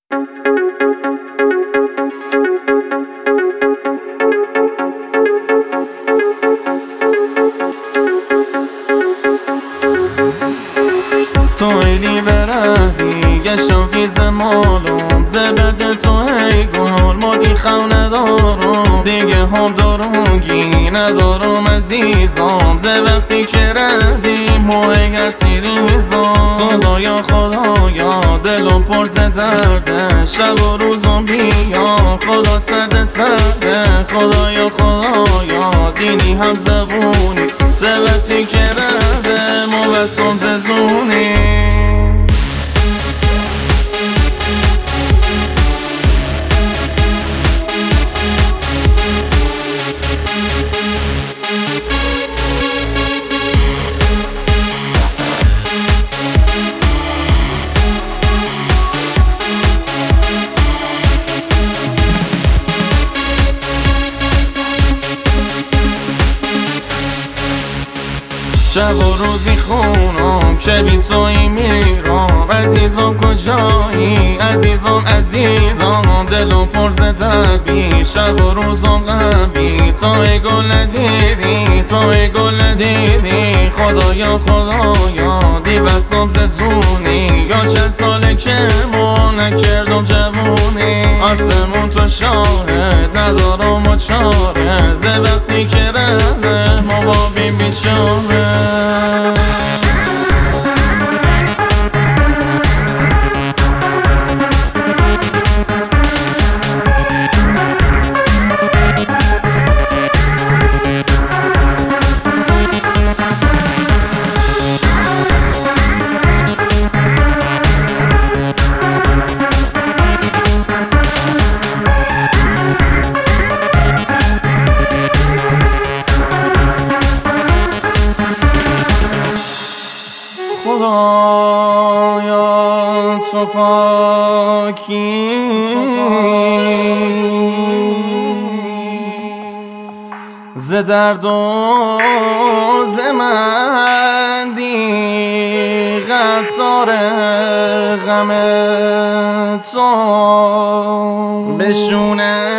تو ایلی برهدی گشتم فیز مالم زبد تو هی گل مادی خو ندارم دیگه هم درونگی ندارم عزیزم ز وقتی که ردی موهی سیریزم خدایا خدایا دلم پر ز درده شب و روزم بیا خدا سرد سرده خدایا خدایا دینی هم زبونی ز وقتی که رده موستم ز زونی شب و روزی خونم که بی توی میرم عزیزم کجایی عزیزم عزیزم دلم پر ز دربی شب و روزم غبی توی گل ندیدی توی گل ندیدی خدایا خدایا دیوستم ز زونی یا چند ساله که ما نکردم جوونی آسمون تو شاهد ندارم و چاره ز وقتی که رده ما با بیچاره خدایا تو پاکی ز درد و ز مندی قطار غم تو بشونه